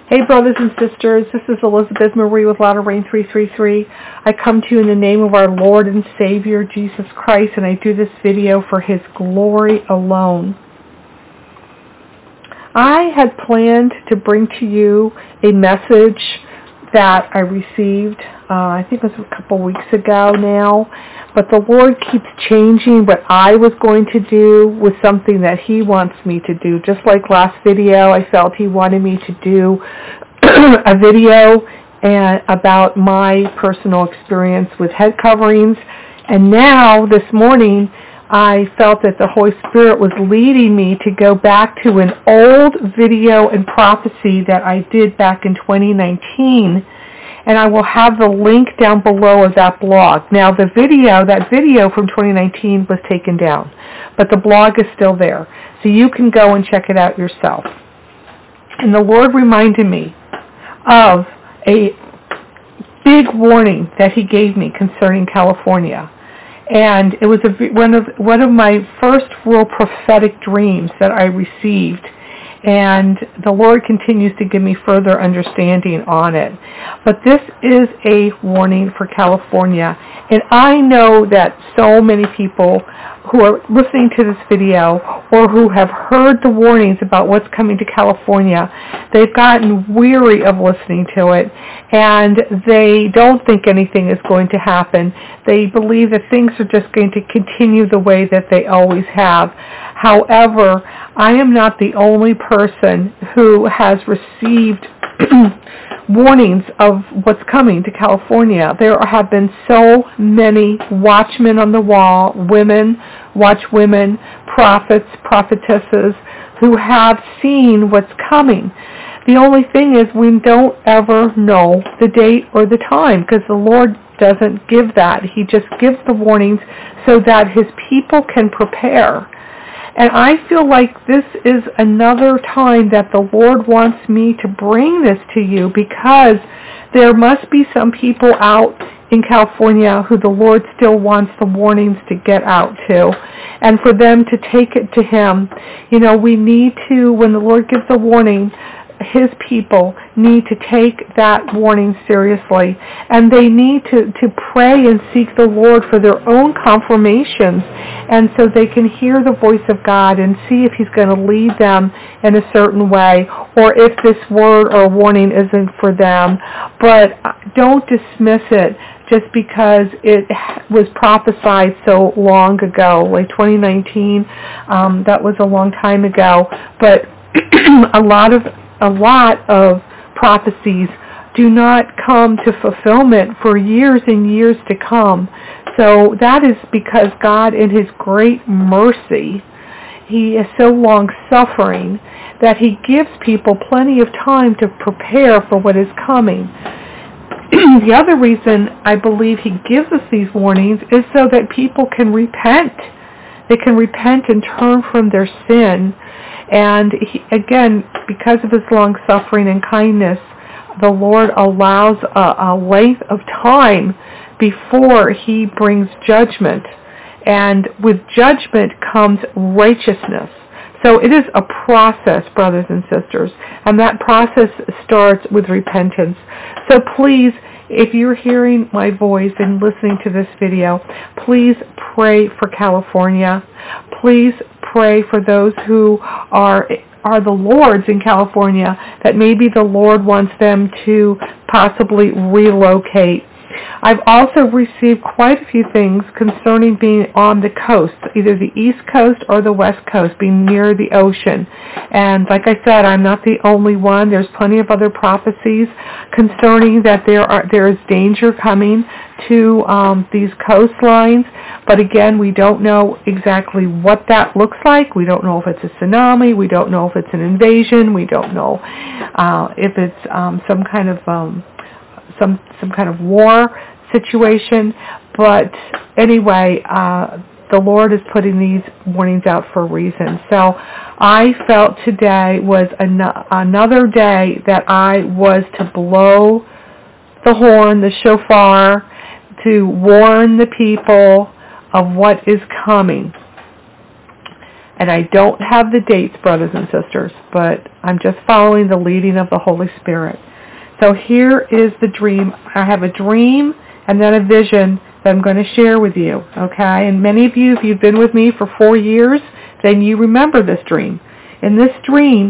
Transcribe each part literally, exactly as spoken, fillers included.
Hey, brothers and sisters, this is Elizabeth Marie with Latter Rain three three three. I come to you in the name of our Lord and Savior, Jesus Christ, and I do this video for His glory alone. I had planned to bring to you a message that I received, uh, I think it was a couple weeks ago now, but the Lord keeps changing what I was going to do with something that He wants me to do. Just like last video, I felt He wanted me to do a video and, about my personal experience with head coverings, and now this morning I felt that the Holy Spirit was leading me to go back to an old video and prophecy that I did back in twenty nineteen, and I will have the link down below of that blog. Now the video, that video from twenty nineteen was taken down, but the blog is still there, so you can go and check it out yourself. And the Lord reminded me of a big warning that He gave me concerning California. And it was a, one of one of my first real prophetic dreams that I received. And the Lord continues to give me further understanding on it. But this is a warning for California. And I know that so many people who are listening to this video or who have heard the warnings about what's coming to California, they've gotten weary of listening to it, and they don't think anything is going to happen. They believe that things are just going to continue the way that they always have. However, I am not the only person who has received warnings of what's coming to California. There have been so many watchmen on the wall, women, watchwomen, prophets, prophetesses, who have seen what's coming. The only thing is we don't ever know the date or the time, because the Lord doesn't give that. He just gives the warnings so that His people can prepare. And I feel like this is another time that the Lord wants me to bring this to you, because there must be some people out in California who the Lord still wants the warnings to get out to, and for them to take it to Him. You know, we need to, when the Lord gives a warning, His people need to take that warning seriously, and they need to, to pray and seek the Lord for their own confirmations, and so they can hear the voice of God and see if He's going to lead them in a certain way, or if this word or warning isn't for them. But don't dismiss it just because it was prophesied so long ago, like twenty nineteen. Um, that was a long time ago, but a lot of A lot of prophecies do not come to fulfillment for years and years to come. So that is because God, in His great mercy, He is so long-suffering that He gives people plenty of time to prepare for what is coming. The other reason I believe He gives us these warnings is so that people can repent. They can repent and turn from their sin. And he, again, because of His long-suffering and kindness, the Lord allows a, a length of time before He brings judgment. And with judgment comes righteousness. So it is a process, brothers and sisters, and that process starts with repentance. So please, if you're hearing my voice and listening to this video, please pray for California. Please pray for those who are are the Lord's in California, that maybe the Lord wants them to possibly relocate. I've also received quite a few things concerning being on the coast, either the East Coast or the West Coast, being near the ocean. And like I said, I'm not the only one. There's plenty of other prophecies concerning that there are there is danger coming to um, these coastlines. But again, we don't know exactly what that looks like. We don't know if it's a tsunami. We don't know if it's an invasion. We don't know uh, if it's um, some kind of um, some some kind of war situation. But anyway, uh, the Lord is putting these warnings out for a reason. So I felt today was an- another day that I was to blow the horn, the shofar, to warn the people of what is coming. And I don't have the dates, brothers and sisters, but I'm just following the leading of the Holy Spirit. So here is the dream. I have a dream and then a vision that I'm going to share with you, okay? And many of you, if you've been with me for four years, then you remember this dream. In this dream,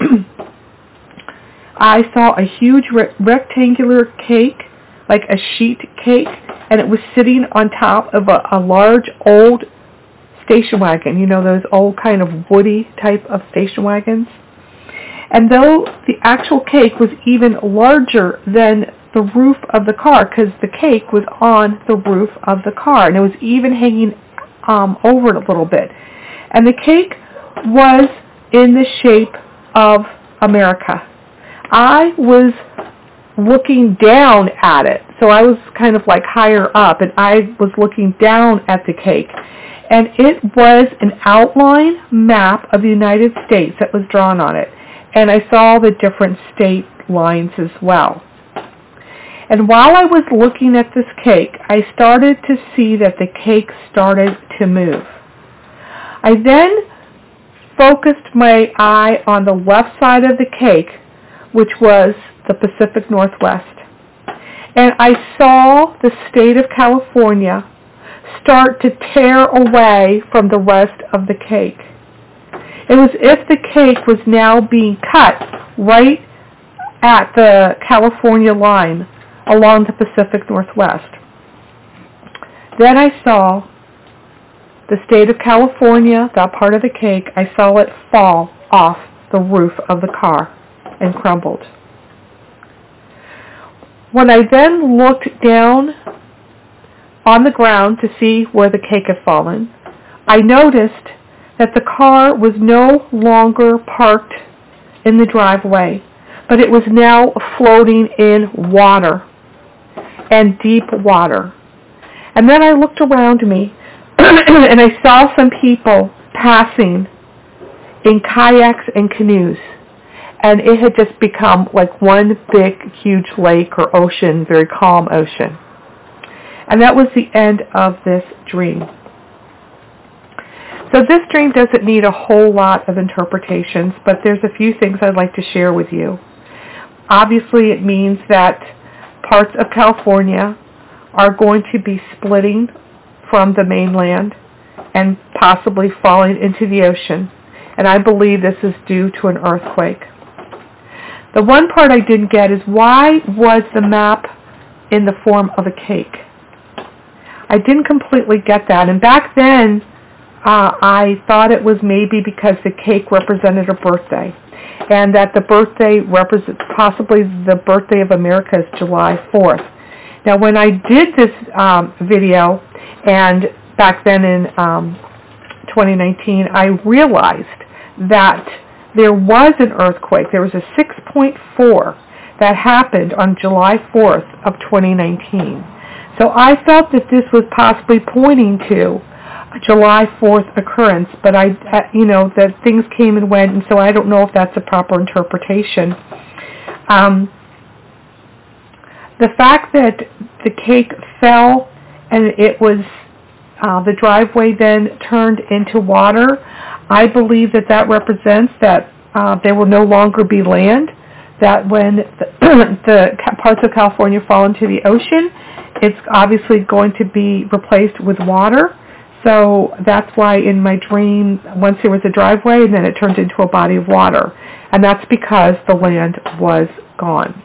I saw a huge re- rectangular cake, like a sheet cake, and it was sitting on top of a, a large old station wagon, you know, those old kind of woody type of station wagons. And though the actual cake was even larger than the roof of the car, because the cake was on the roof of the car, and it was even hanging um, over it a little bit. And the cake was in the shape of America. I was looking down at it, so I was kind of like higher up, and I was looking down at the cake. And it was an outline map of the United States that was drawn on it. And I saw the different state lines as well. And while I was looking at this cake, I started to see that the cake started to move. I then focused my eye on the left side of the cake, which was the Pacific Northwest. And I saw the state of California start to tear away from the rest of the cake. It was as if the cake was now being cut right at the California line along the Pacific Northwest. Then I saw the state of California, that part of the cake, I saw it fall off the roof of the car and crumbled. When I then looked down on the ground to see where the cake had fallen, I noticed that the car was no longer parked in the driveway, but it was now floating in water, and deep water. And then I looked around me, and I saw some people passing in kayaks and canoes, and it had just become like one big, huge lake or ocean, very calm ocean. And that was the end of this dream. So this dream doesn't need a whole lot of interpretations, but there's a few things I'd like to share with you. Obviously, it means that parts of California are going to be splitting from the mainland and possibly falling into the ocean. And I believe this is due to an earthquake. The one part I didn't get is, why was the map in the form of a cake? I didn't completely get that. And back then, uh, I thought it was maybe because the cake represented a birthday, and that the birthday represents, possibly the birthday of America is July fourth. Now, when I did this um, video, and back then in um, twenty nineteen, I realized that there was an earthquake. There was a six point four that happened on July fourth of twenty nineteen. So I felt that this was possibly pointing to a July fourth occurrence, but I, uh, you know, that things came and went, and so I don't know if that's a proper interpretation. Um, the fact that the cake fell and it was, uh, the driveway then turned into water, I believe that that represents that uh, there will no longer be land, that when the, the parts of California fall into the ocean, it's obviously going to be replaced with water. So that's why in my dream, once there was a driveway, and then it turned into a body of water. And that's because the land was gone.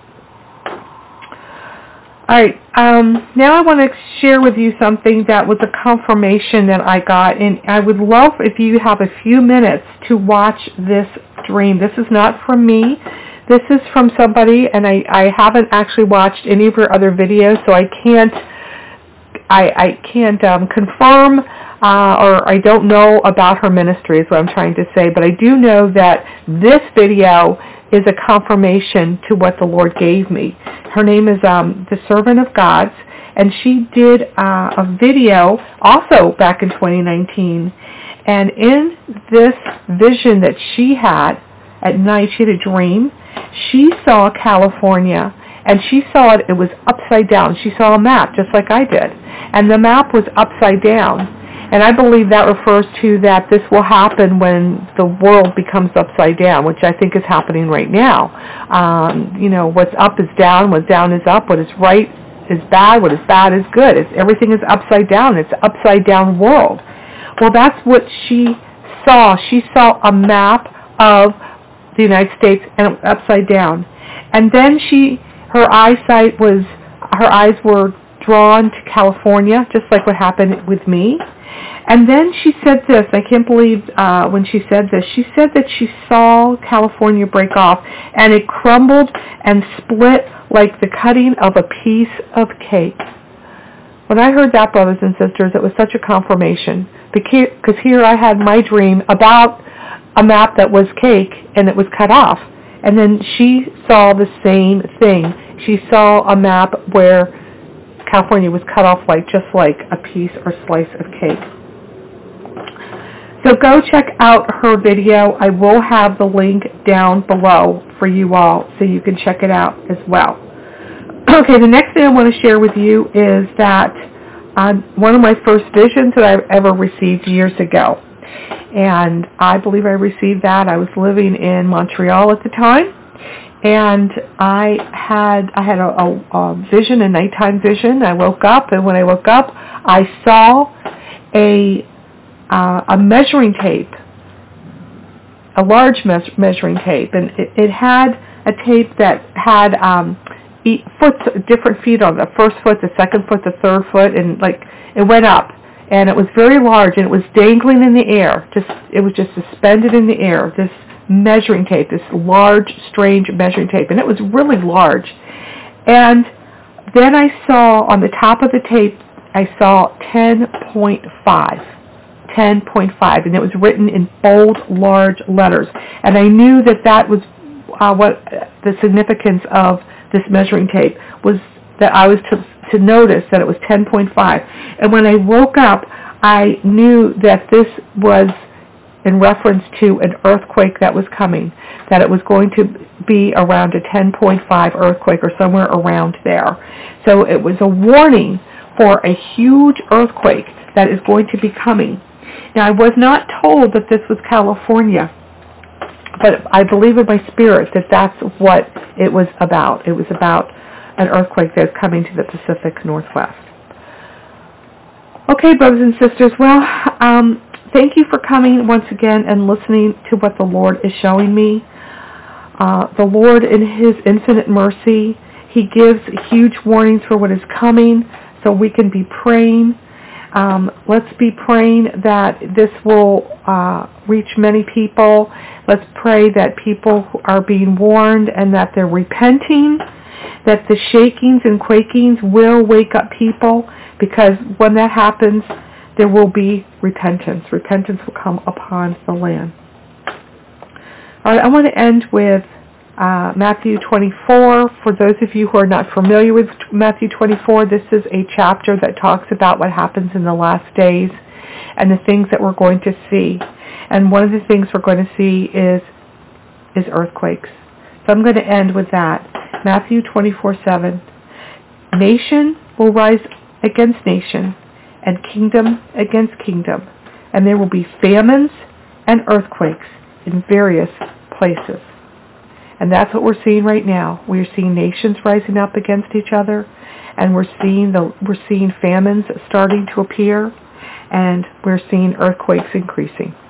All right, um, now I want to share with you something that was a confirmation that I got. And I would love if you have a few minutes to watch this dream. This is not from me. This is from somebody, and I, I haven't actually watched any of her other videos, so I can't I, I can't um, confirm uh, or I don't know about her ministry is what I'm trying to say, but I do know that this video is a confirmation to what the Lord gave me. Her name is um, The Servant of God's, and she did uh, a video also back in twenty nineteen, and in this vision that she had at night, she had a dream. She saw California, and she saw it, it was upside down. She saw a map, just like I did, and the map was upside down. And I believe that refers to that this will happen when the world becomes upside down, which I think is happening right now. Um, you know, what's up is down, what's down is up, what is right is bad, what is bad is good. It's, everything is upside down. It's an upside down world. Well, that's what she saw. She saw a map of the United States and it was upside down. And then she, her eyesight was, her eyes were drawn to California, just like what happened with me. And then she said this, I can't believe uh, when she said this, she said that she saw California break off and it crumbled and split like the cutting of a piece of cake. When I heard that, brothers and sisters, it was such a confirmation, because here I had my dream about a map that was cake and it was cut off. And then she saw the same thing. She saw a map where California was cut off like just like a piece or slice of cake. So go check out her video. I will have the link down below for you all so you can check it out as well. Okay, the next thing I want to share with you is that uh, one of my first visions that I've ever received years ago. And I believe I received that. I was living in Montreal at the time. And I had I had a, a, a vision, a nighttime vision. I woke up, and when I woke up, I saw a uh, a measuring tape, a large mes- measuring tape, and it, it had a tape that had um, each foot, different feet on it. The first foot, the second foot, the third foot, and like it went up, and it was very large, and it was dangling in the air. Just it was just suspended in the air. This measuring tape, this large, strange measuring tape, and it was really large. And then I saw on the top of the tape, I saw ten point five, ten point five, and it was written in bold, large letters. And I knew that that was uh, what the significance of this measuring tape was, that I was to, to notice that it was ten point five. And when I woke up, I knew that this was in reference to an earthquake that was coming, that it was going to be around a ten point five earthquake or somewhere around there. So it was a warning for a huge earthquake that is going to be coming. Now, I was not told that this was California, but I believe in my spirit that that's what it was about. It was about an earthquake that's coming to the Pacific Northwest. Okay, brothers and sisters, well, um, thank you for coming once again and listening to what the Lord is showing me. Uh, the Lord, in His infinite mercy, He gives huge warnings for what is coming, so we can be praying. Um, let's be praying that this will uh, reach many people. Let's pray that people are being warned and that they're repenting, that the shakings and quakings will wake up people, because when that happens, there will be repentance. Repentance will come upon the land. All right, I want to end with uh, Matthew twenty-four. For those of you who are not familiar with Matthew twenty-four, this is a chapter that talks about what happens in the last days and the things that we're going to see. And one of the things we're going to see is, is earthquakes. So I'm going to end with that. Matthew twenty-four seven. Nation will rise against nation, and kingdom against kingdom, and there will be famines and earthquakes in various places. And that's what we're seeing right now. We are seeing nations rising up against each other, and we're seeing the we're seeing famines starting to appear, and we're seeing earthquakes increasing.